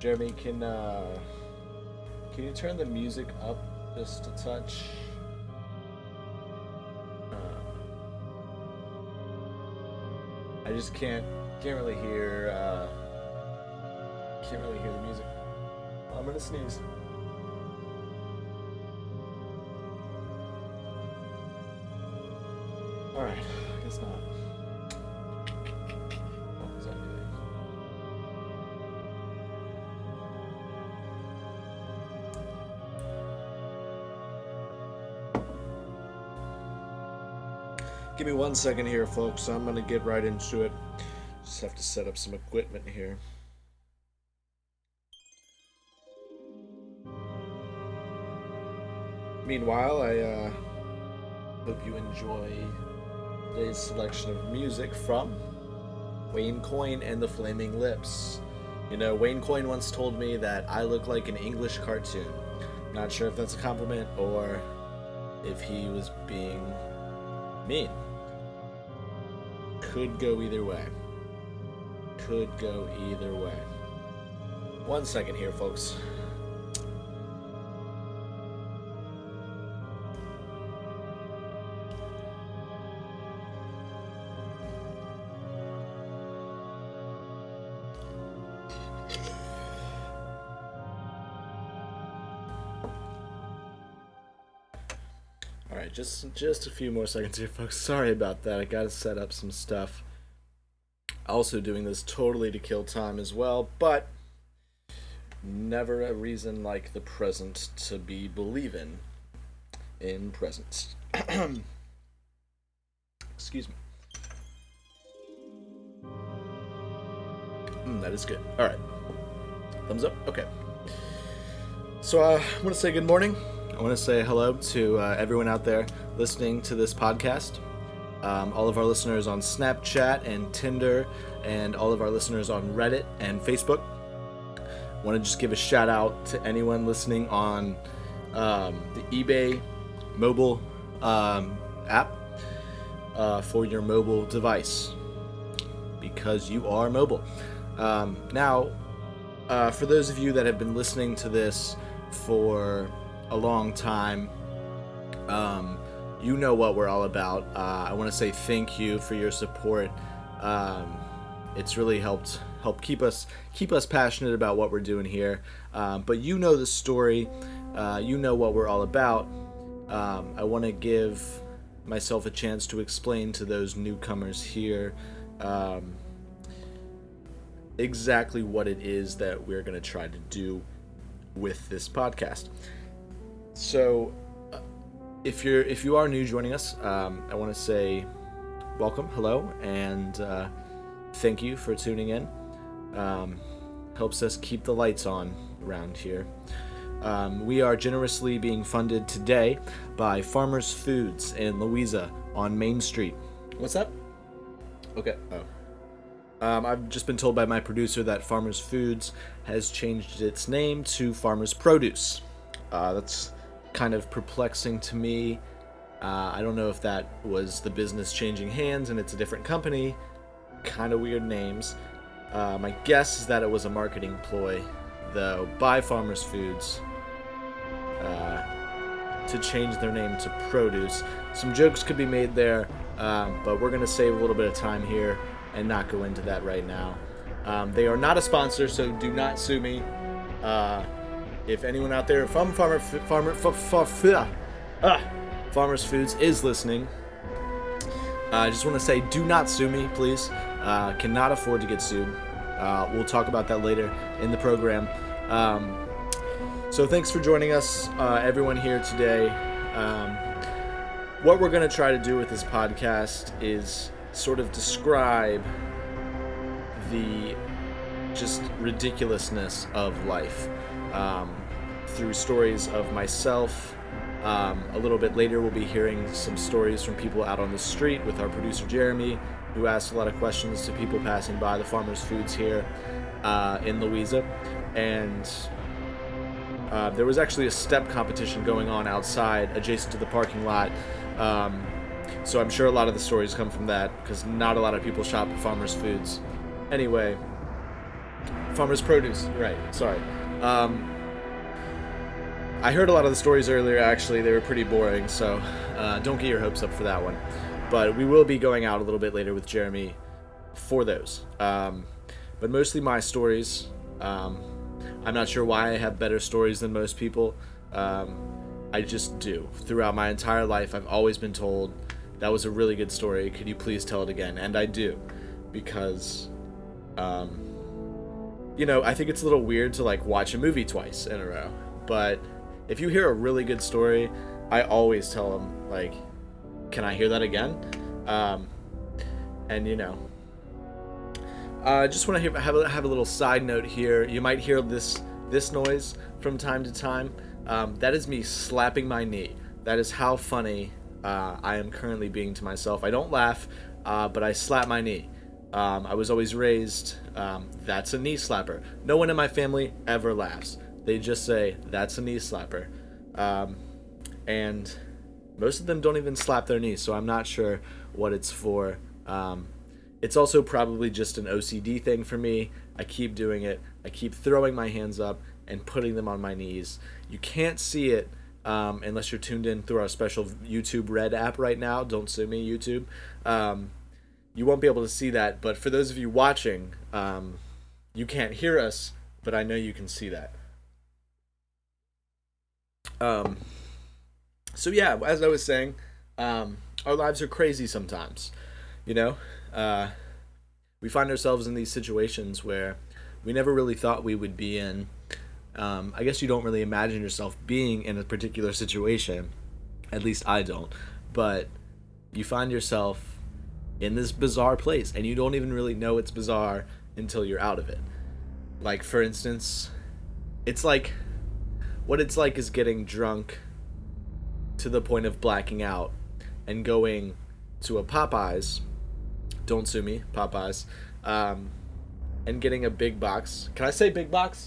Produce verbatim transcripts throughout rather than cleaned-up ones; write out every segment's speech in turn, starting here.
Jeremy, can uh, can you turn the music up just a touch? Uh, I just can't can't really hear uh, can't really hear the music. I'm gonna sneeze. All right, I guess not. What was that doing? Give me one second here, folks. I'm gonna get right into it. Just have to set up some equipment here. Meanwhile, I uh, hope you enjoy today's selection of music from Wayne Coyne and the Flaming Lips. You know, Wayne Coyne once told me that I look like an English cartoon. Not sure if that's a compliment or if he was being mean. Could go either way. Could go either way. One second here, folks. Alright, just just a few more seconds here, folks. Sorry about that. I gotta set up some stuff. Also doing this totally to kill time as well, but never a reason like the present to be believing in present. Excuse me. Mm, that is good. Alright. Thumbs up? Okay. So uh, I want to say good morning. I want to say hello to uh, everyone out there listening to this podcast. Um, all of our listeners on Snapchat and Tinder, and all of our listeners on Reddit and Facebook. I want to just give a shout out to anyone listening on um, the eBay mobile um, app uh, for your mobile device, because you are mobile. Um, now, uh, for those of you that have been listening to this for a long time, um, you know what we're all about. Uh, I want to say thank you for your support. Um, it's really helped help keep us keep us passionate about what we're doing here. Um, but you know the story. Uh, you know what we're all about. Um, I want to give myself a chance to explain to those newcomers here um, exactly what it is that we're going to try to do with this podcast. So, uh, if you're if you are new joining us, um, I want to say welcome, hello, and uh, thank you for tuning in. Um, helps us keep the lights on around here. Um, we are generously being funded today by Farmers Foods in Louisa on Main Street. What's that? Okay. Oh. Um, I've just been told by my producer that Farmers Foods has changed its name to Farmers Produce. Uh, that's kind of perplexing to me. Uh, I don't know if that was the business changing hands and it's a different company. Kind of weird names. Uh, my guess is that it was a marketing ploy, though, by Farmers Foods uh, to change their name to Produce. Some jokes could be made there, uh, but we're going to save a little bit of time here and not go into that right now. Um, they are not a sponsor, so do not sue me. Uh, if anyone out there from Farmer Farmer f- f- f- uh, Farmers Foods is listening, uh, I just want to say, do not sue me, please. Uh, cannot afford to get sued. Uh, we'll talk about that later in the program. Um, so thanks for joining us, uh, everyone here today. Um, what we're going to try to do with this podcast is sort of describe the just ridiculousness of life um, through stories of myself. Um, a little bit later, we'll be hearing some stories from people out on the street with our producer Jeremy, who asked a lot of questions to people passing by the Farmers Foods here uh, in Louisa. And uh, there was actually a step competition going on outside, adjacent to the parking lot. Um, so I'm sure a lot of the stories come from that, because not a lot of people shop at Farmers Foods. Anyway, Farmer's Produce, right, sorry. Um, I heard a lot of the stories earlier, actually. They were pretty boring, so uh, don't get your hopes up for that one. But we will be going out a little bit later with Jeremy for those. Um, but mostly my stories. Um, I'm not sure why I have better stories than most people. Um, I just do. Throughout my entire life, I've always been told, that was a really good story. Could you please tell it again? And I do. Because, um, you know, I think it's a little weird to, like, watch a movie twice in a row. But if you hear a really good story, I always tell them, like, can I hear that again? Um, and, you know, I uh, just want to have a, have a little side note here. You might hear this this noise from time to time. Um, that is me slapping my knee. That is how funny uh, I am currently being to myself. I don't laugh, uh, but I slap my knee. Um, I was always raised, um, that's a knee slapper. No one in my family ever laughs. They just say, that's a knee slapper. Um, and most of them don't even slap their knees, so I'm not sure what it's for. Um, it's also probably just an O C D thing for me. I keep doing it. I keep throwing my hands up and putting them on my knees. You can't see it um, unless you're tuned in through our special YouTube Red app right now. Don't sue me, YouTube. Um, you won't be able to see that, but for those of you watching, um, you can't hear us, but I know you can see that. Um, so yeah, as I was saying, um, our lives are crazy sometimes, you know? Uh, we find ourselves in these situations where we never really thought we would be in. Um, I guess you don't really imagine yourself being in a particular situation. At least I don't. But you find yourself in this bizarre place, and you don't even really know it's bizarre until you're out of it. Like, for instance, it's like, what it's like is getting drunk to the point of blacking out and going to a Popeyes, don't sue me, Popeyes, um, and getting a big box. Can I say big box?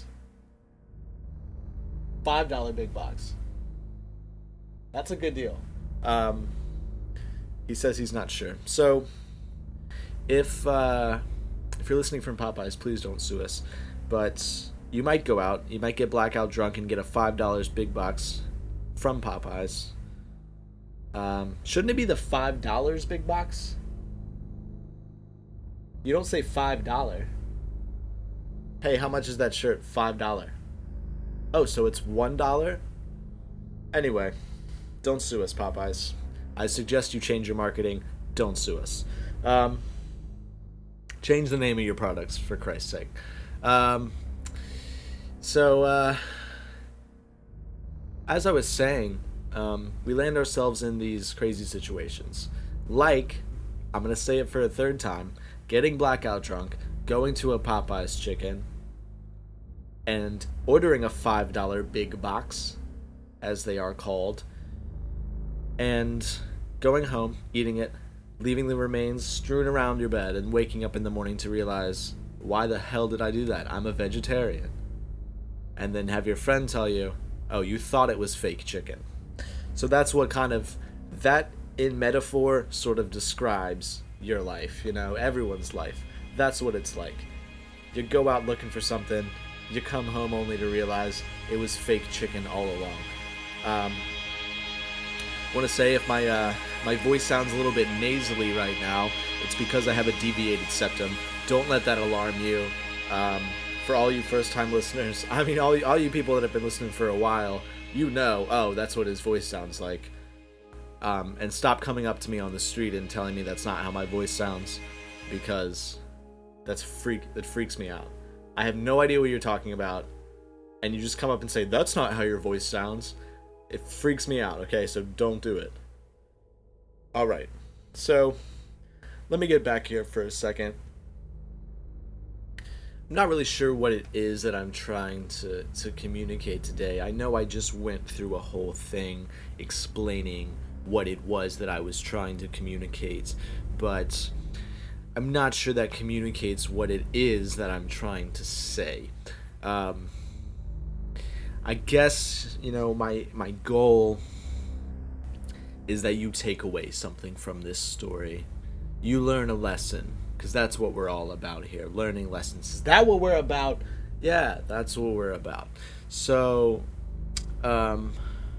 five dollar big box. That's a good deal. Um, he says he's not sure. So, if uh, if you're listening from Popeyes, please don't sue us. But you might go out, you might get blackout drunk and get a five dollar big box from Popeyes. Um, shouldn't it be the five dollar big box? You don't say five dollars. Hey, how much is that shirt? five dollars. Oh, so it's one dollar? Anyway, don't sue us, Popeyes. I suggest you change your marketing. Don't sue us. Um, change the name of your products, for Christ's sake. Um, so, uh, as I was saying, um, we land ourselves in these crazy situations. Like, I'm going to say it for a third time, getting blackout drunk, going to a Popeyes chicken, and ordering a five dollar big box, as they are called, and going home, eating it, leaving the remains strewn around your bed, and waking up in the morning to realize, why the hell did I do that? I'm a vegetarian. And then have your friend tell you, oh, you thought it was fake chicken. So that's what kind of, that in metaphor sort of describes your life, you know, everyone's life. That's what it's like. You go out looking for something, you come home only to realize it was fake chicken all along. Um, I want to say if my uh, my voice sounds a little bit nasally right now, it's because I have a deviated septum. Don't let that alarm you. Um, for all you first-time listeners, I mean, all, all you people that have been listening for a while, you know, oh, that's what his voice sounds like. Um, and stop coming up to me on the street and telling me that's not how my voice sounds, because that's freak that freaks me out. I have no idea what you're talking about, and you just come up and say, that's not how your voice sounds. It freaks me out, okay? So don't do it. Alright, so let me get back here for a second. I'm not really sure what it is that I'm trying to, to communicate today. I know I just went through a whole thing explaining what it was that I was trying to communicate, but I'm not sure that communicates what it is that I'm trying to say. Um, I guess, you know, my my goal is that you take away something from this story. you learn a lesson, because that's what we're all about here, learning lessons. Is that what we're about? Yeah, that's what we're about. So, um,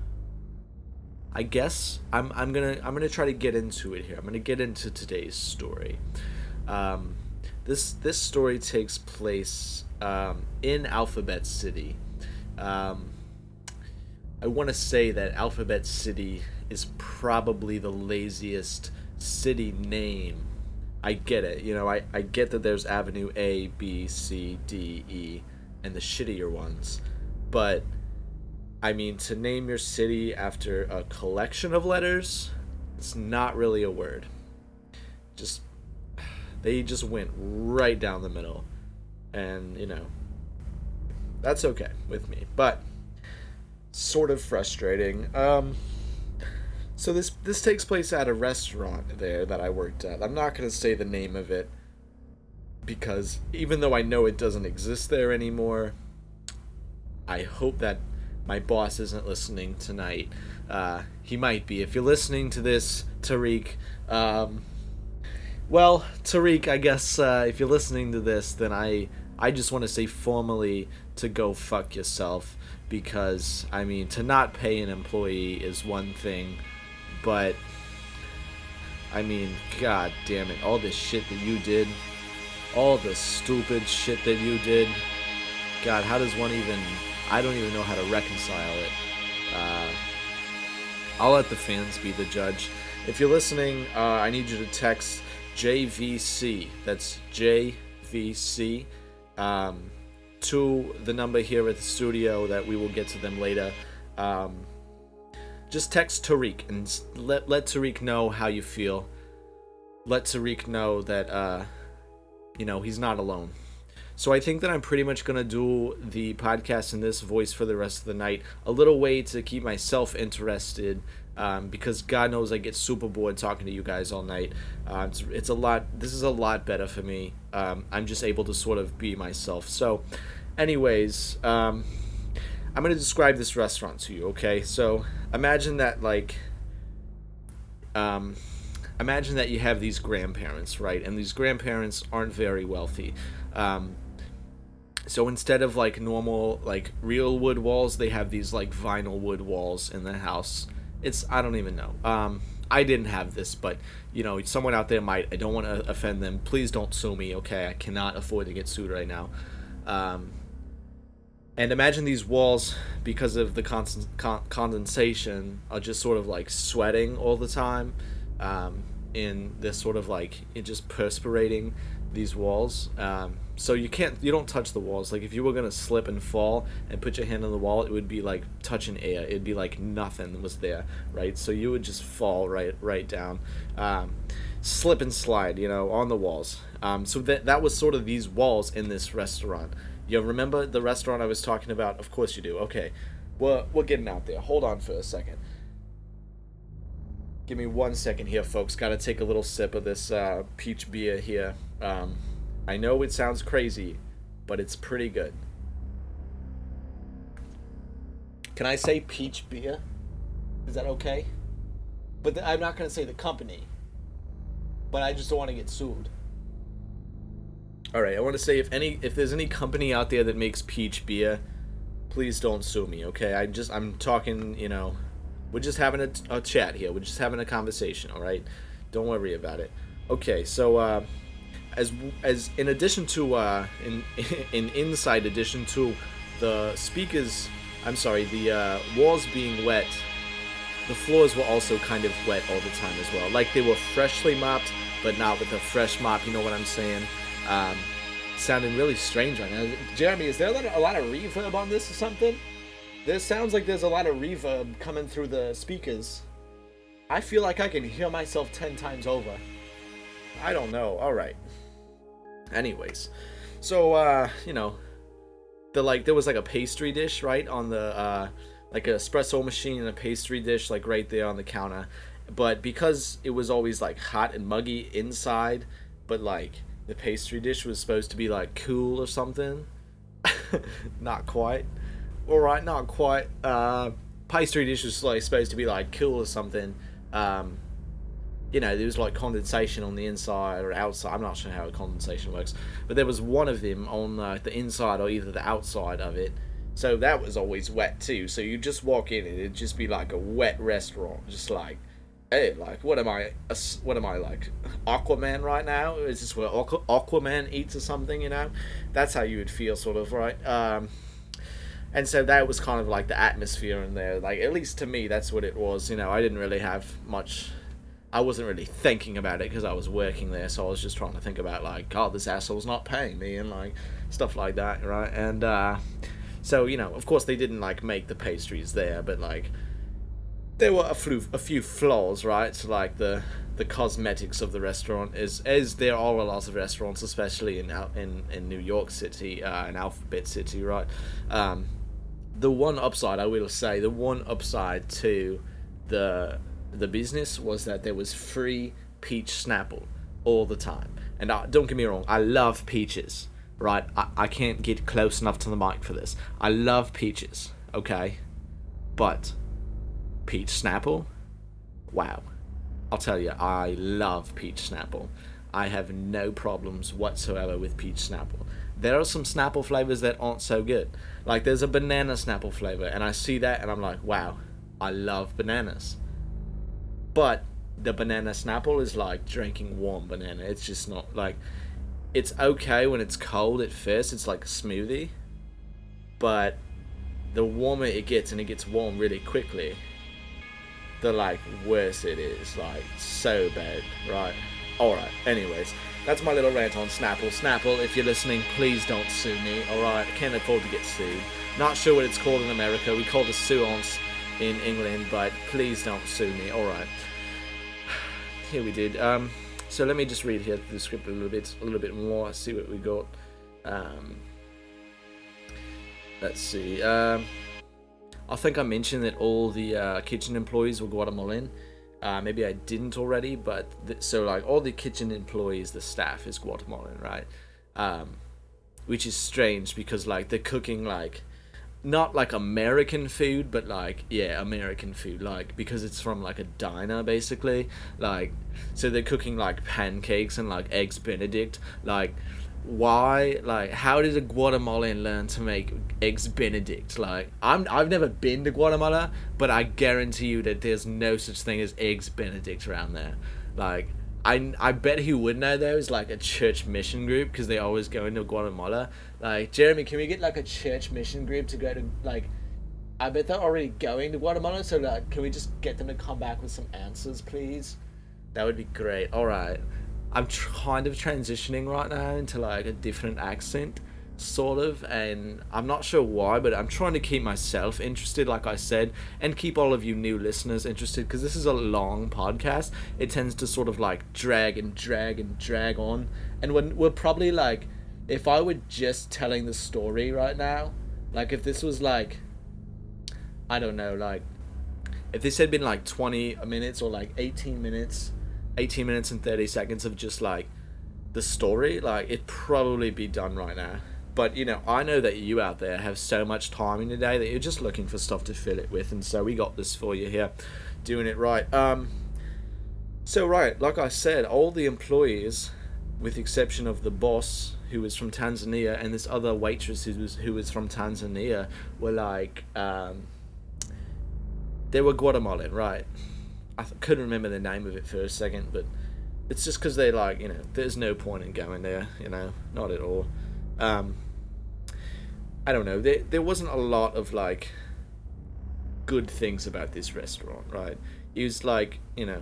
I guess I'm I'm gonna I'm gonna try to get into it here. I'm gonna get into today's story. Um, this this story takes place um, in Alphabet City. Um, I want to say that Alphabet City is probably the laziest city name. I get it. You know, I, I get that there's Avenue A, B, C, D, E, and the shittier ones. But, I mean, to name your city after a collection of letters, it's not really a word. Just, they just went right down the middle. And, you know, that's okay with me. But, sort of frustrating. Um, so this this takes place at a restaurant there that I worked at. I'm not going to say the name of it because even though I know it doesn't exist there anymore, I hope that my boss isn't listening tonight. Uh, he might be. If you're listening to this, Tariq, um, well, Tariq, I guess uh, if you're listening to this, then I I just want to say formally to go fuck yourself. Because, I mean, to not pay an employee is one thing, but, I mean, god damn it, all this shit that you did, all the stupid shit that you did, god, how does one even, I don't even know how to reconcile it. Uh, I'll let the fans be the judge. If you're listening, uh, I need you to text J V C, that's J V C, um... to the number here at the studio that we will get to them later. Um, just text Tariq and let let Tariq know how you feel. Let Tariq know that uh, you know he's not alone. So I think that I'm pretty much gonna do the podcast in this voice for the rest of the night. A little way to keep myself interested. Um, because God knows I get super bored talking to you guys all night. Uh, it's, it's a lot. This is a lot better for me. Um, I'm just able to sort of be myself. So, anyways, um, I'm gonna describe this restaurant to you. Okay, so imagine that like, um, imagine that you have these grandparents, right? And these grandparents aren't very wealthy. Um, so instead of like normal like real wood walls, they have these like vinyl wood walls in the house. It's, I don't even know. Um, I didn't have this, but, you know, someone out there might. I don't want to offend them. Please don't sue me, okay? I cannot afford to get sued right now. Um, and imagine these walls, because of the con- con- condensation, are just sort of, like, sweating all the time. Um, in this sort of, like, it just perspirating these walls. Um, so you can't, you don't touch the walls. Like, if you were going to slip and fall and put your hand on the wall, it would be like touching air. It'd be like nothing was there, right? So you would just fall right right down. Um, slip and slide, you know, on the walls. Um, so that, that was sort of these walls in this restaurant. You remember the restaurant I was talking about? Of course you do. Okay, we're, we're getting out there. Hold on for a second. Give me one second here, folks. Got to take a little sip of this uh, peach beer here. Um, I know it sounds crazy, but it's pretty good. Can I say peach beer? Is that okay? But th- I'm not going to say the company. But I just don't want to get sued. All right, I want to say if any, if there's any company out there that makes peach beer, please don't sue me, okay? I just, I'm talking, you know, we're just having a, a chat here. We're just having a conversation, all right? Don't worry about it. Okay, so uh, as as in addition to uh, in in inside addition to the speakers, I'm sorry, the uh, walls being wet, the floors were also kind of wet all the time as well. Like they were freshly mopped, but not with a fresh mop. You know what I'm saying? Um, sounding really strange right now. Jeremy, is there a lot of, a lot of reverb on this or something? This sounds like there's a lot of reverb coming through the speakers. I feel like I can hear myself ten times over. I don't know. All right. Anyways, so uh, you know, the like there was like a pastry dish right on the uh, like an espresso machine and a pastry dish like right there on the counter, but because it was always like hot and muggy inside, but like the pastry dish was supposed to be like cool or something. Not quite. All right, not quite. Uh, pastry dish was like supposed to be like cool or something. Um, you know, there was like condensation on the inside or outside. I'm not sure how condensation works, but there was one of them on uh, the inside or either the outside of it. So that was always wet too. So you just walk in and it'd just be like a wet restaurant, just like, hey, like what am I? What am I like? Aquaman right now? Is this where Aqu- Aquaman eats or something? You know, that's how you would feel, sort of, right? Um, and so that was kind of like the atmosphere in there. Like at least to me, that's what it was. You know, I didn't really have much. I wasn't really thinking about it because I was working there, so I was just trying to think about like, oh, this asshole's not paying me and like stuff like that, right? And uh, so you know, of course, they didn't like make the pastries there, but like there were a few a few flaws, right? So like the the cosmetics of the restaurant is as there are a lot of restaurants, especially in in in New York City, uh, in Alphabet City, right? Um, the one upside, I will say, the one upside to the the business was that there was free peach Snapple all the time. And I, don't get me wrong, I love peaches, right? I, I can't get close enough to the mic for this. I love peaches, okay? But peach Snapple, wow. I'll tell you, I love peach Snapple. I have no problems whatsoever with peach Snapple. There are some Snapple flavors that aren't so good. Like there's a banana Snapple flavor, and I see that and I'm like, wow, I love bananas. But the banana Snapple is like drinking warm banana. It's just not like, it's okay when it's cold at first. It's like a smoothie. But the warmer it gets, and it gets warm really quickly, the like worse it is. Like so bad, right? Alright, anyways. That's my little rant on Snapple. Snapple, if you're listening, please don't sue me, alright? I can't afford to get sued. Not sure what it's called in America. We call it a suance in England, but please don't sue me, alright. Here we did. Um, so let me just read here the script a little bit, a little bit more, see what we got. Um, let's see. Um, I think I mentioned that all the uh, kitchen employees were Guatemalan. Uh, maybe I didn't already, but th- so like all the kitchen employees, the staff is Guatemalan, right? Um, which is strange because like they're cooking like not like American food, but like yeah, American food, like because it's from like a diner basically. Like so they're cooking like pancakes and like eggs Benedict. Like why? Like how did a Guatemalan learn to make eggs Benedict? Like I'm I've never been to Guatemala, but I guarantee you that there's no such thing as eggs Benedict around there. Like I, I bet he would know though. It's like a church mission group because they always go into Guatemala. Like Jeremy, can we get like a church mission group to go to like? I bet they're already going to Guatemala, so like, can we just get them to come back with some answers, please? That would be great. All right, I'm tr- kind of transitioning right now into like a different accent, sort of, and I'm not sure why, but I'm trying to keep myself interested, like I said, and keep all of you new listeners interested, because this is a long podcast. It tends to sort of like drag and drag and drag on, and when we're probably like, if I were just telling the story right now, like if this was like, I don't know, like if this had been like twenty minutes or like eighteen minutes, eighteen minutes and thirty seconds of just like the story, like it'd probably be done right now. But, you know, I know that you out there have so much time in the day that you're just looking for stuff to fill it with. And so we got this for you here, doing it right. Um, so, right, like I said, all the employees, with the exception of the boss, who was from Tanzania, and this other waitress who was, who was from Tanzania, were like, um, they were Guatemalan, right? I th- couldn't remember the name of it for a second, but it's just because they're like, you know, there's no point in going there, you know, not at all. Um, I don't know, there, there wasn't a lot of, like, good things about this restaurant, right? It was, like, you know,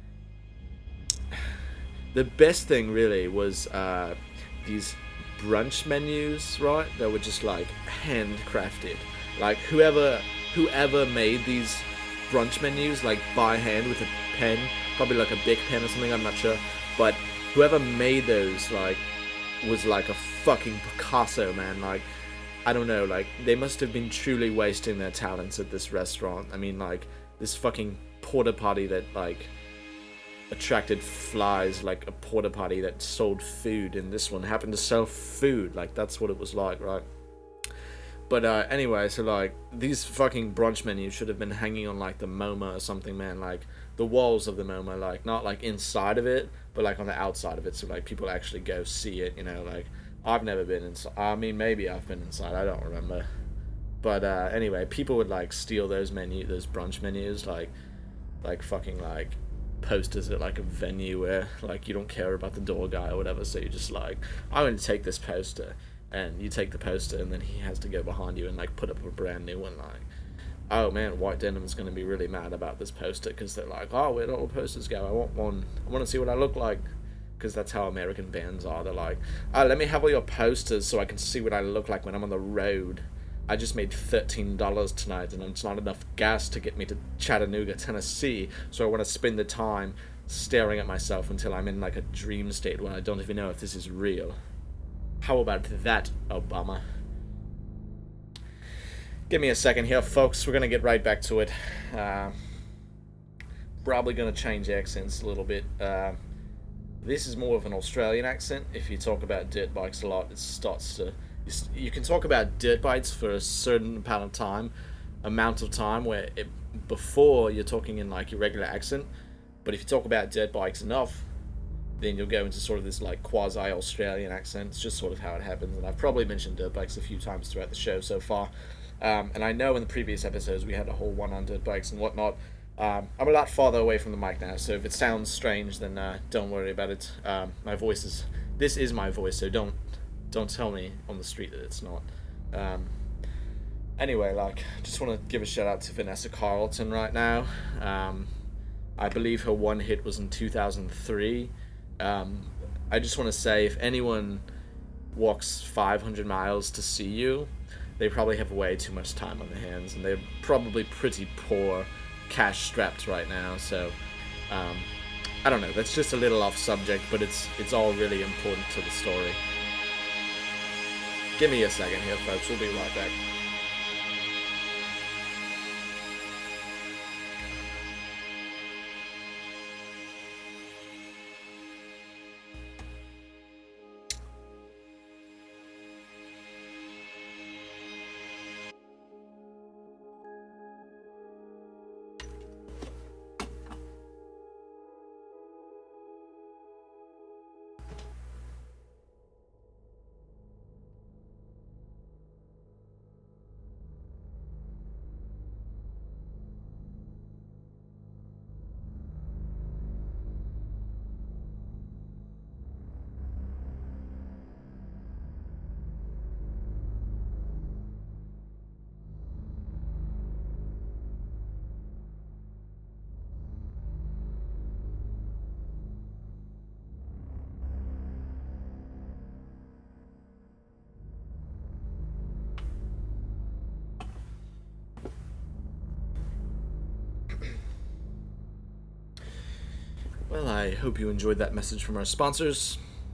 the best thing, really, was, uh, these brunch menus, right? That were just, like, handcrafted. Like, whoever, whoever made these brunch menus, like, by hand with a pen, probably, like, a big pen or something, I'm not sure, but whoever made those, like, was, like, a fucking Picasso, man, like, I don't know, like, they must have been truly wasting their talents at this restaurant. I mean, like, this fucking porta potty that, like, attracted flies, like a porta potty that sold food, and this one happened to sell food, like, that's what it was like, right? But, uh, anyway, so, like, these fucking brunch menus should have been hanging on, like, the MoMA or something, man, like, the walls of the MoMA, like not like inside of it, but like on the outside of it, so like people actually go see it. You know, like I've never been inside. I mean, maybe I've been inside. I don't remember. But uh, anyway, people would like steal those menu, those brunch menus, like, like fucking like posters at like a venue where like you don't care about the door guy or whatever. So you just like, I'm going to take this poster, and you take the poster, and then he has to go behind you and like put up a brand new one. Like, oh man, White Denim's going to be really mad about this poster because they're like, oh, where'd all the posters go? I want one. I want to see what I look like. Because that's how American bands are. They're like, oh, let me have all your posters so I can see what I look like when I'm on the road. I just made thirteen dollars tonight, and it's not enough gas to get me to Chattanooga, Tennessee, so I want to spend the time staring at myself until I'm in like a dream state where I don't even know if this is real. How about that, Obama? Give me a second here, folks. We're going to get right back to it. Uh, probably going to change accents a little bit. Uh, this is more of an Australian accent. If you talk about dirt bikes a lot, it starts to... You can talk about dirt bikes for a certain amount of time, amount of time where it, before you're talking in like your regular accent, but if you talk about dirt bikes enough, then you'll go into sort of this like quasi-Australian accent. It's just sort of how it happens, and I've probably mentioned dirt bikes a few times throughout the show so far. Um, and I know in the previous episodes we had a whole one on dirt bikes and whatnot. Um, I'm a lot farther away from the mic now, so if it sounds strange, then uh, don't worry about it. Um, my voice is... This is my voice, so don't don't tell me on the street that it's not. Um, anyway, like, I just want to give a shout out to Vanessa Carlton right now. Um, I believe her one hit was in two thousand three. Um, I just want to say, if anyone walks five hundred miles to see you, they probably have way too much time on their hands, and they're probably pretty poor, cash-strapped right now, so... Um, I don't know, that's just a little off subject, but it's it's all really important to the story. Give me a second here, folks. We'll be right back. Well, I hope you enjoyed that message from our sponsors.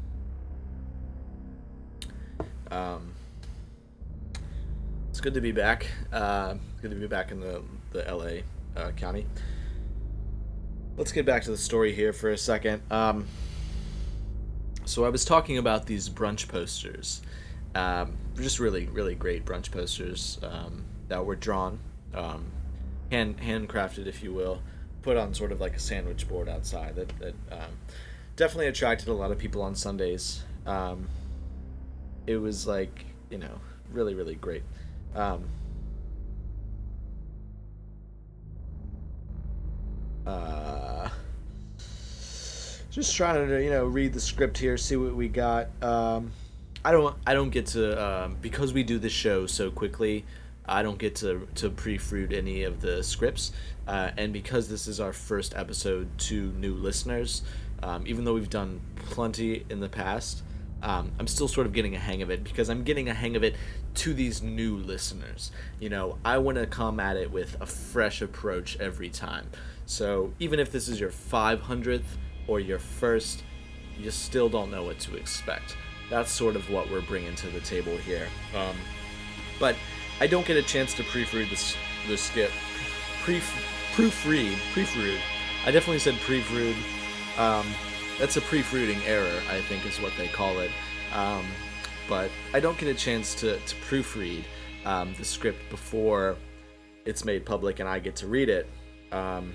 Um, it's good to be back. Uh, good to be back in the, the L A uh, county. Let's get back to the story here for a second. Um, so I was talking about these brunch posters. Um, just really, really great brunch posters um, that were drawn, um, hand handcrafted, if you will, put on sort of like a sandwich board outside that, that um, definitely attracted a lot of people on Sundays. Um, it was like, you know, really, really great. Um, uh, just trying to, you know, read the script here, see what we got. Um, I don't, I don't get to, um, because we do this show so quickly, I don't get to, to pre-fruit any of the scripts, uh, and because this is our first episode to new listeners, um, even though we've done plenty in the past, um, I'm still sort of getting a hang of it, because I'm getting a hang of it to these new listeners. You know, I want to come at it with a fresh approach every time. So even if this is your five hundredth or your first, you still don't know what to expect. That's sort of what we're bringing to the table here. Um, but I don't get a chance to proofread this the skip. Pre proofread, proofread. I definitely said proofread. Um, that's a proofreading error, I think, is what they call it. Um, but I don't get a chance to to proofread um, the script before it's made public and I get to read it. Um,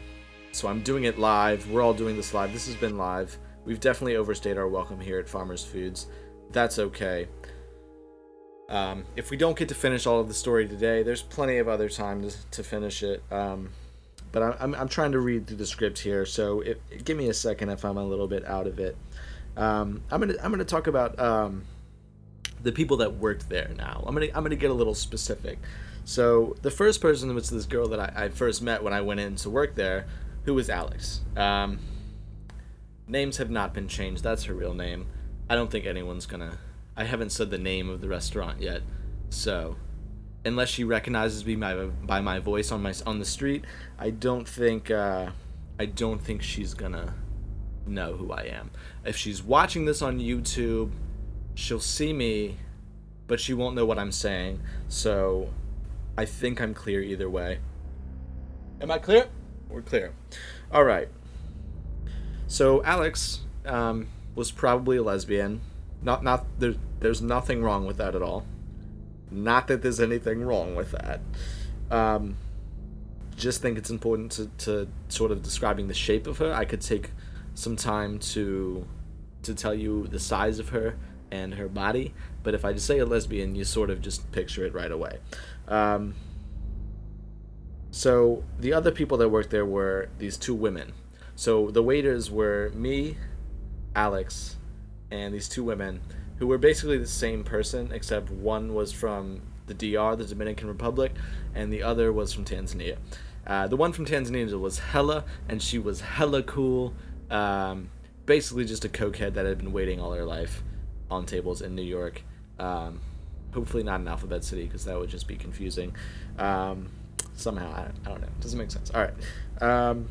So I'm doing it live. We're all doing this live. This has been live. We've definitely overstayed our welcome here at Farmers Foods. That's okay. Um, if we don't get to finish all of the story today, there's plenty of other time to, to finish it. Um, but I, I'm I'm trying to read through the script here, so it, it, give me a second if I'm a little bit out of it. Um, I'm gonna I'm gonna talk about um, the people that worked there now. I'm gonna I'm gonna get a little specific. So the first person was this girl that I, I first met when I went in to work there, who was Alex. Um, names have not been changed. That's her real name. I don't think anyone's gonna... I haven't said the name of the restaurant yet, so unless she recognizes me by, by my voice on my on the street, I don't think uh, I don't think she's gonna know who I am. If she's watching this on YouTube, she'll see me, but she won't know what I'm saying. So I think I'm clear either way. Am I clear? We're clear. All right. So Alex um, was probably a lesbian. Not not there. There's nothing wrong with that at all. Not that there's anything wrong with that. Um, just think it's important to, to sort of describing the shape of her. I could take some time to to tell you the size of her and her body, but if I just say a lesbian, you sort of just picture it right away. Um, so the other people that worked there were these two women. So the waiters were me, Alex, and these two women who were basically the same person, except one was from the D R, the Dominican Republic, and the other was from Tanzania. Uh, the one from Tanzania was Hella, and she was hella cool. Um, basically just a cokehead that had been waiting all her life on tables in New York. Um, hopefully not in Alphabet City, because that would just be confusing. Um, somehow, I, I don't know. It doesn't make sense. All right. Um,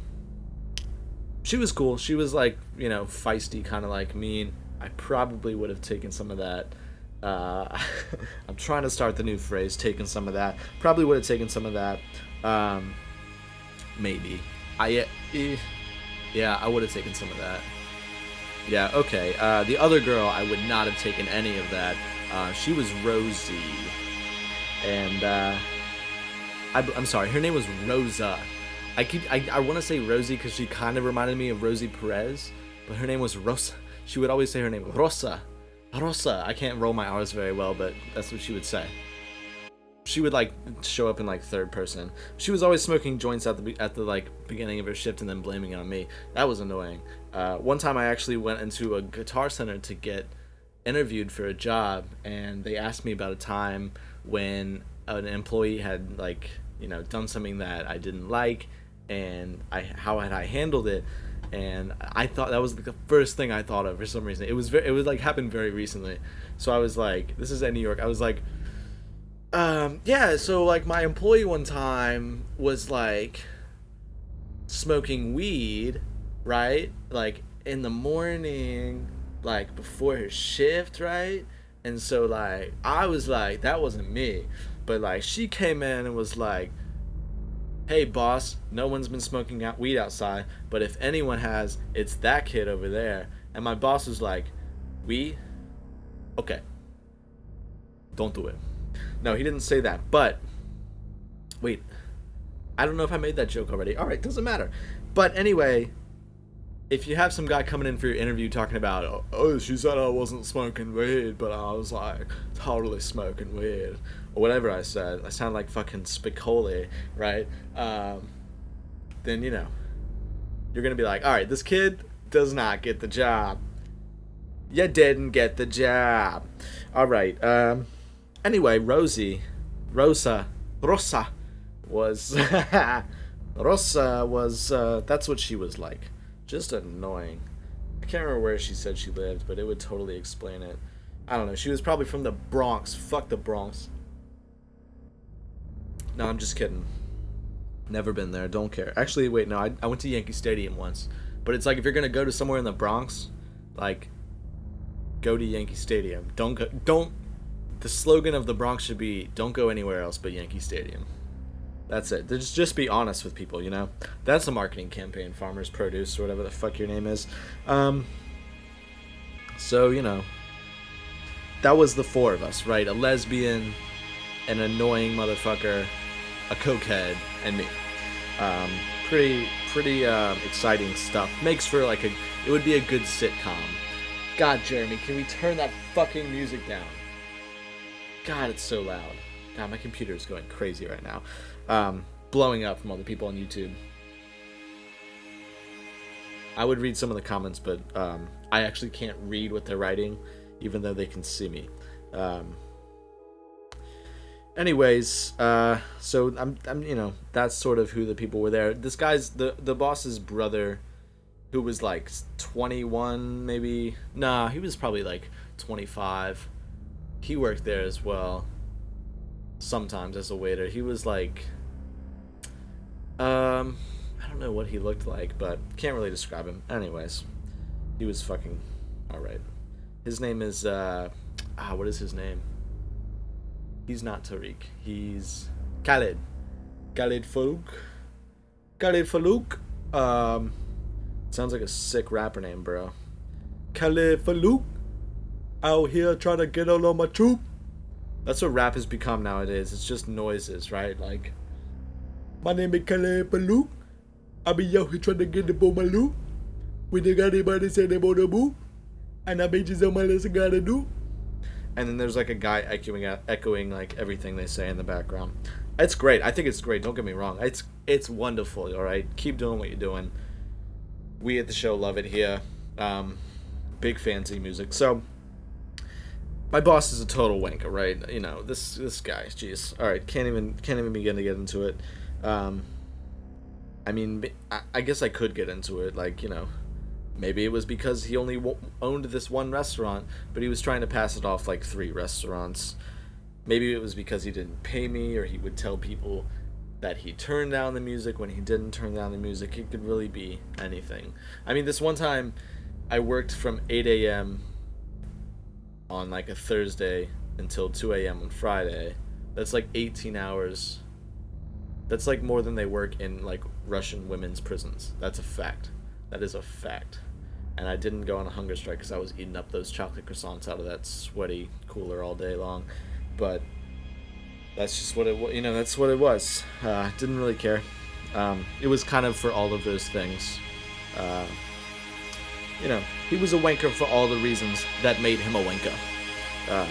she was cool. She was like, you know, feisty, kind of like mean. I probably would have taken some of that. Uh, I'm trying to start the new phrase, taken some of that. Probably would have taken some of that. Um, maybe. I, eh, yeah, I would have taken some of that. Yeah, okay. Uh, the other girl, I would not have taken any of that. Uh, she was Rosie. And, uh, I, I'm sorry, her name was Rosa. I keep, I, I want to say Rosie because she kind of reminded me of Rosie Perez, but her name was Rosa. She would always say her name, Rosa. Rosa. I can't roll my R's very well, but that's what she would say. She would, like, show up in, like, third person. She was always smoking joints at the, at the like, beginning of her shift and then blaming it on me. That was annoying. Uh, one time I actually went into a Guitar Center to get interviewed for a job, and they asked me about a time when an employee had, like, you know, done something that I didn't like, and I how had I handled it. And I thought that was the first thing I thought of for some reason. It was very, it was like happened very recently. So I was like, this is in New York. I was like, um, yeah. So like my employee one time was like smoking weed, right? Like in the morning, like before her shift, right? And so like I was like, that wasn't me, but like she came in and was like, hey boss, no one's been smoking out weed outside, but if anyone has, it's that kid over there. And my boss was like, we? Okay. Don't do it. No, he didn't say that, but wait, I don't know if I made that joke already. Alright, doesn't matter. But anyway, if you have some guy coming in for your interview talking about, oh, she said I wasn't smoking weed, but I was like totally smoking weed, or whatever I said, I sound like fucking Spicoli, right? Um, then, you know, you're gonna be like, alright, this kid does not get the job. You didn't get the job. Alright, um, anyway, Rosie, Rosa, Rosa, was, Rosa was, uh, that's what she was like. Just annoying. I can't remember where she said she lived, but it would totally explain it. I don't know. She was probably from the Bronx. Fuck the Bronx. No, I'm just kidding. Never been there. Don't care. Actually, wait, no. I, I went to Yankee Stadium once. But it's like if you're going to go to somewhere in the Bronx, like, go to Yankee Stadium. Don't go. Don't. The slogan of the Bronx should be, don't go anywhere else but Yankee Stadium. That's it. Just just be honest with people, you know? That's a marketing campaign, Farmers Produce, or whatever the fuck your name is. Um, so, you know, that was the four of us, right? A lesbian, an annoying motherfucker, a cokehead, and me. Um, pretty pretty uh, exciting stuff. Makes for like a, it would be a good sitcom. God, Jeremy, can we turn that fucking music down? God, it's so loud. God, my computer is going crazy right now. Um, blowing up from all the people on YouTube. I would read some of the comments, but um, I actually can't read what they're writing, even though they can see me. Um, anyways, uh, so I'm, I'm, you know, that's sort of who the people were there. This guy's the the boss's brother, who was like twenty-one, maybe. Nah, he was probably like twenty-five. He worked there as well. Sometimes as a waiter. He was like, um, I don't know what he looked like, but can't really describe him. Anyways, he was fucking alright. His name is, uh, ah, what is his name? He's not Tariq. He's Khalid. Khalid Farouk. Khalid Farouk. Um, sounds like a sick rapper name, bro. Khalid Farouk. Out here trying to get all on my troop. That's what rap has become nowadays. It's just noises, right? Like, my name is Khalid Farouk. I be out here trying to get the ball my loot. We they got anybody say they bought a boo. And I bet you so much less I gotta do. And then there's like a guy echoing out, echoing like everything they say in the background. It's great. I think it's great. Don't get me wrong. It's it's wonderful. All right, keep doing what you're doing. We at the show love it here. Um, big fancy music. So my boss is a total wanker, right? You know this this guy. Jeez. All right, can't even can't even begin to get into it. Um, I mean, I, I guess I could get into it. Like, you know. Maybe it was because he only w- owned this one restaurant, but he was trying to pass it off like three restaurants. Maybe it was because he didn't pay me, or he would tell people that he turned down the music when he didn't turn down the music. It could really be anything. I mean, this one time, I worked from eight a.m. on like a Thursday until two a.m. on Friday. That's like eighteen hours. That's like more than they work in like Russian women's prisons. That's a fact. That is a fact. And I didn't go on a hunger strike because I was eating up those chocolate croissants out of that sweaty cooler all day long. But that's just what it was. You know, that's what it was. Uh, didn't really care. Um, it was kind of for all of those things. Uh, you know, he was a wanker for all the reasons that made him a wanker. Uh,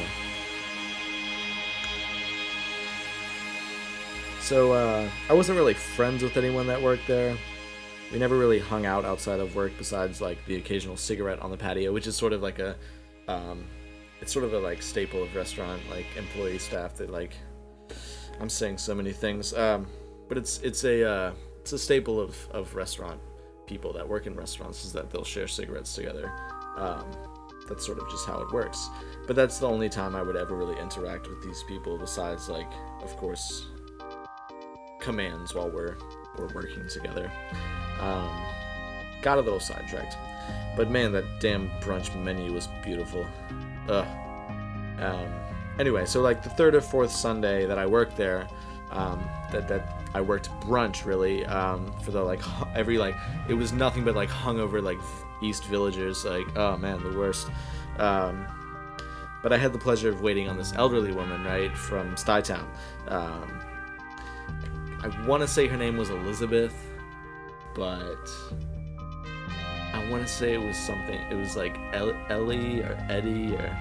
so uh, I wasn't really friends with anyone that worked there. We never really hung out outside of work besides like the occasional cigarette on the patio, which is sort of like a, um, it's sort of a like staple of restaurant like employee staff that like, I'm saying so many things, um, but it's it's a uh, it's a staple of, of restaurant people that work in restaurants is that they'll share cigarettes together. Um, that's sort of just how it works. But that's the only time I would ever really interact with these people besides like, of course, commands while we're we're working together. Um, got a little sidetracked, but man, that damn brunch menu was beautiful. Ugh. Um, anyway, so like the third or fourth Sunday that I worked there, um, that that I worked brunch really, um, for the like every like it was nothing but like hungover like East Villagers, like oh man, the worst. Um, but I had the pleasure of waiting on this elderly woman, right, from Stuytown. Um, I want to say her name was Elizabeth. But I want to say it was something. It was like El- Ellie or Eddie or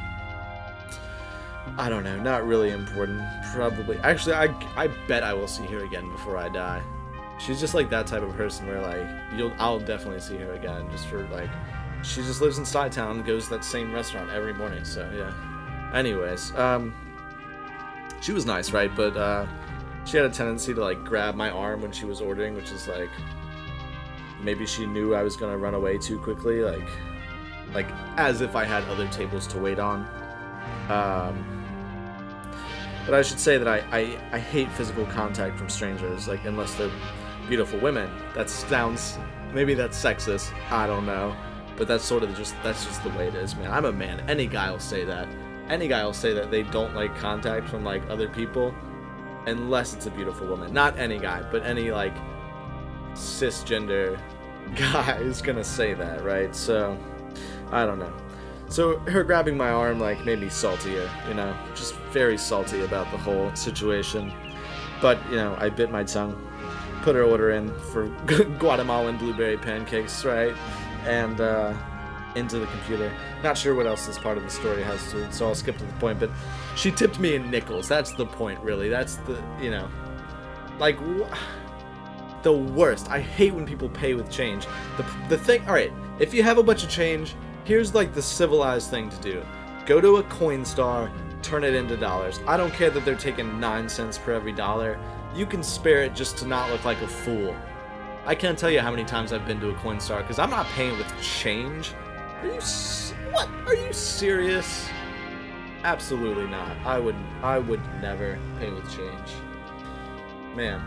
I don't know. Not really important. Probably. Actually, I I bet I will see her again before I die. She's just like that type of person where like you'll I'll definitely see her again just for like she just lives in Stuytown and goes to that same restaurant every morning. So yeah. Anyways, um, she was nice, right? But uh, she had a tendency to like grab my arm when she was ordering, which is like. Maybe she knew I was gonna run away too quickly, like, like as if I had other tables to wait on. Um, but I should say that I, I, I hate physical contact from strangers, like unless they're beautiful women. That sounds maybe that's sexist. I don't know, but that's sort of just that's just the way it is, man. I'm a man. Any guy will say that. Any guy will say that they don't like contact from like other people, unless it's a beautiful woman. Not any guy, but any like. Cisgender guy is gonna say that, right? So I don't know. So her grabbing my arm like made me saltier, you know, just very salty about the whole situation. But you know, I bit my tongue. put her order in for Guatemalan blueberry pancakes, right? And uh, into the computer. Not sure what else this part of the story has to, so I'll skip to the point. But she tipped me in nickels. That's the point, really. That's the, you know, like wh- the worst. I hate when people pay with change. The the thing. All right, if you have a bunch of change, here's like the civilized thing to do. Go to a Coinstar, turn it into dollars. I don't care that they're taking nine cents per every dollar. You can spare it just to not look like a fool. I can't tell you how many times I've been to a Coinstar because I'm not paying with change. Are you what? Are you serious? Absolutely not. I would I would never pay with change. Man.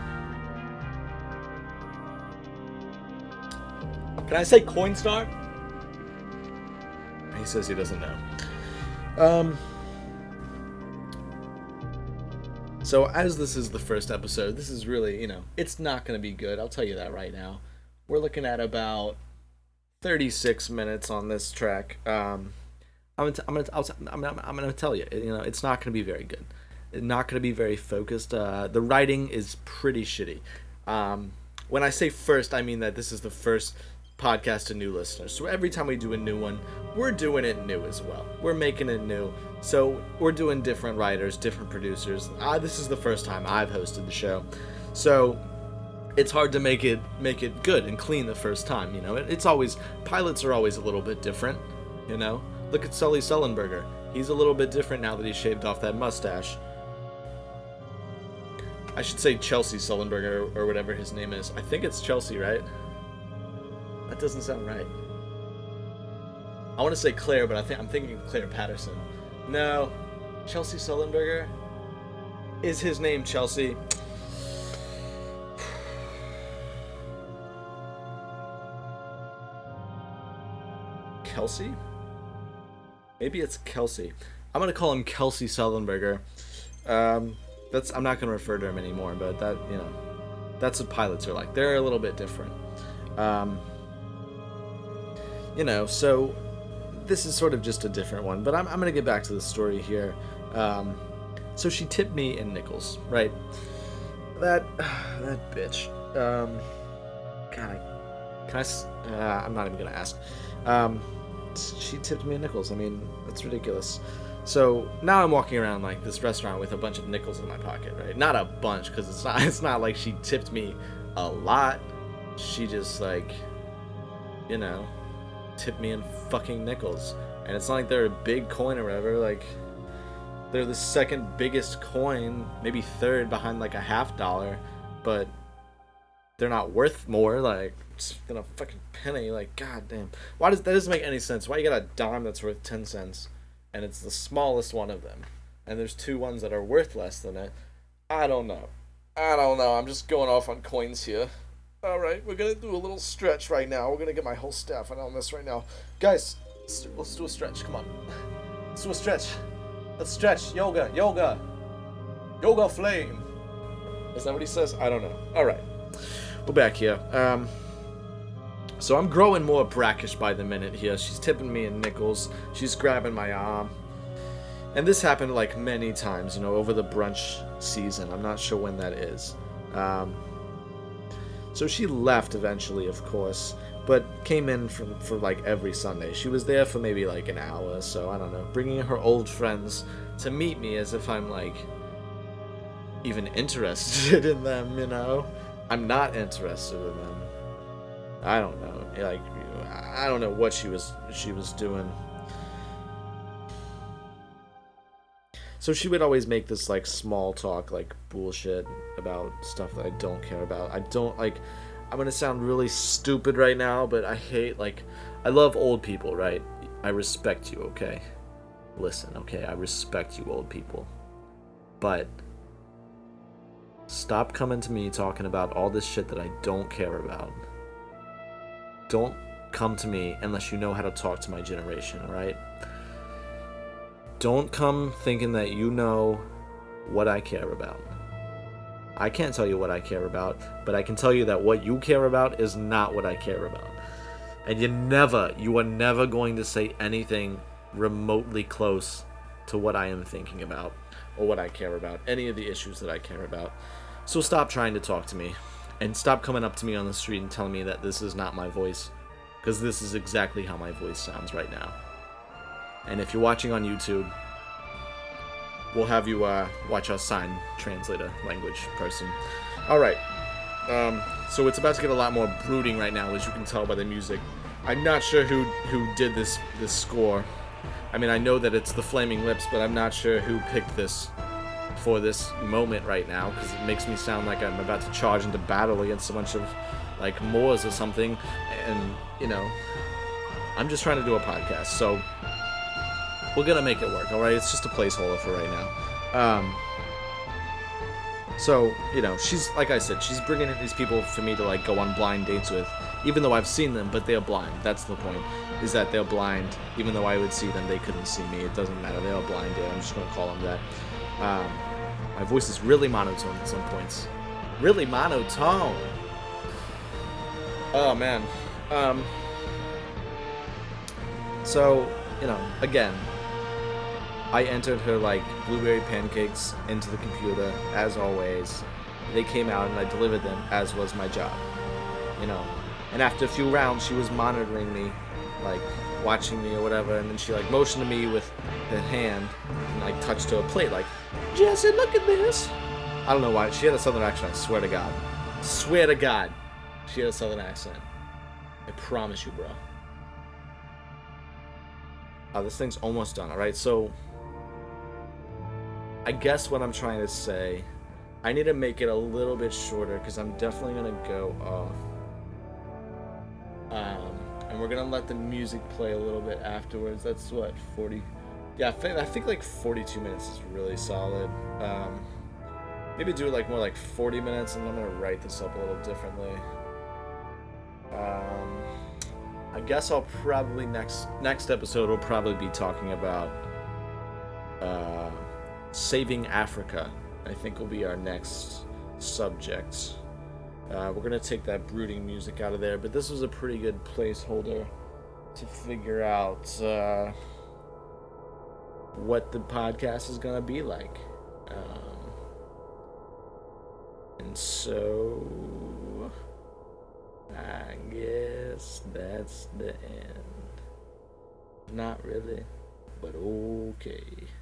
Can I say Coinstar? He says he doesn't know. Um So as this is the first episode, this is really, you know, it's not going to be good. I'll tell you that right now. We're looking at about thirty-six minutes on this track. Um, I'm gonna, t- I'm gonna, I'll t- I'm gonna, I'm gonna tell you, you know, it's not gonna be very good. It's not gonna be very focused. Uh, the writing is pretty shitty. Um, when I say first, I mean that this is the first podcast to new listeners. So every time we do a new one, we're doing it new as well. We're making it new. So we're doing different writers, different producers. Uh, this is the first time I've hosted the show, so it's hard to make it make it good and clean the first time. You know, it, it's always pilots are always a little bit different. You know, look at Sully Sullenberger. He's a little bit different now that he shaved off that mustache. I should say Chelsea Sullenberger or whatever his name is. I think it's Chelsea, right? That doesn't sound right. I want to say Claire, but I think I'm thinking Claire Patterson. No, Chelsea Sullenberger. Is his name Chelsea? Kelsey? Maybe it's Kelsey. I'm gonna call him Kelsey Sullenberger. Um, that's I'm not gonna refer to him anymore, but that you know, that's what pilots are like. They're a little bit different. Um, you know, so this is sort of just a different one, but I'm I'm gonna get back to the story here. Um, so she tipped me in nickels, right? That that bitch. Um, God, can I? s- Uh, I'm not even gonna ask. Um, she tipped me in nickels. I mean, that's ridiculous. So now I'm walking around like this restaurant with a bunch of nickels in my pocket, right? Not a bunch, because it's not. It's not like she tipped me a lot. She just like, you know, tipped me in fucking nickels. And it's not like they're a big coin or whatever. Like, they're the second biggest coin, maybe third behind like a half dollar, but they're not worth more. Like, than a fucking penny. Like, goddamn. Why does that doesn't make any sense? Why you got a dime that's worth ten cents, and it's the smallest one of them, and there's two ones that are worth less than it? I don't know. I don't know. I'm just going off on coins here. All right, we're gonna do a little stretch right now. We're gonna get my whole staff in on this right now, guys. Let's, let's do a stretch. Come on, let's do a stretch. Let's stretch. Yoga, yoga, yoga flame. Is that what he says? I don't know. All right, we're back here. Um. So I'm growing more brackish by the minute here. She's tipping me in nickels. She's grabbing my arm. And this happened like many times, you know, over the brunch season. I'm not sure when that is. Um, so she left eventually, of course, but came in for, for like every Sunday. She was there for maybe like an hour, so I don't know, bringing her old friends to meet me as if I'm like even interested in them, you know? I'm not interested in them. I don't know. Like, I don't know what she was she was doing. So she would always make this like small talk, like bullshit about stuff that I don't care about. I don't like. I'm gonna sound really stupid right now, but I hate like. I love old people, right? I respect you, okay? Listen, okay? I respect you, old people. But stop coming to me talking about all this shit that I don't care about. Don't come to me unless you know how to talk to my generation, alright? Don't come thinking that you know what I care about. I can't tell you what I care about, but I can tell you that what you care about is not what I care about. And you never, you are never going to say anything remotely close to what I am thinking about or what I care about, any of the issues that I care about. So stop trying to talk to me. and stop coming up to me on the street and telling me that this is not my voice, because this is exactly how my voice sounds right now. And if you're watching on YouTube, we'll have you uh, watch our sign translator language person. Alright, um, so it's about to get a lot more brooding right now, as you can tell by the music. I'm not sure who who did this this score. I mean, I know that it's the Flaming Lips, but I'm not sure who picked this for this moment right now, because it makes me sound like I'm about to charge into battle against a bunch of, like, Moors or something, and, you know, I'm just trying to do a podcast, so we're gonna make it work, alright? It's just a placeholder for right now. Um, so, you know, she's, like I said, she's bringing in these people for me to, like, go on blind dates with, even though I've seen them, but they're blind. That's the point, is that they're blind. Even though I would see them, they couldn't see me. It doesn't matter. They are blind. I'm just gonna call them that. Um, my voice is really monotone at some points. Really monotone. Oh, man. Um, so, you know, again, I entered her, like, blueberry pancakes into the computer, as always. They came out, and I delivered them, as was my job. You know, and after a few rounds, she was monitoring me, like, watching me or whatever, and then she, like, motioned to me with her hand, and, like, touched to a plate, like, Jesse, look at this! I don't know why. She had a southern accent, I swear to God. Swear to God. She had a southern accent. I promise you, bro. Oh, this thing's almost done, alright? So, I guess what I'm trying to say, I need to make it a little bit shorter, because I'm definitely going to go off. Um, and we're going to let the music play a little bit afterwards. That's what, forty? Yeah, I think, I think like forty-two minutes is really solid. Um, maybe do it like more like forty minutes, and I'm going to write this up a little differently. Um, I guess I'll probably, next next episode, we'll probably be talking about uh, saving Africa. I think will be our next subject. Uh, we're going to take that brooding music out of there, but this was a pretty good placeholder to figure out uh, what the podcast is going to be like. Um, and so, I guess that's the end. Not really, but okay.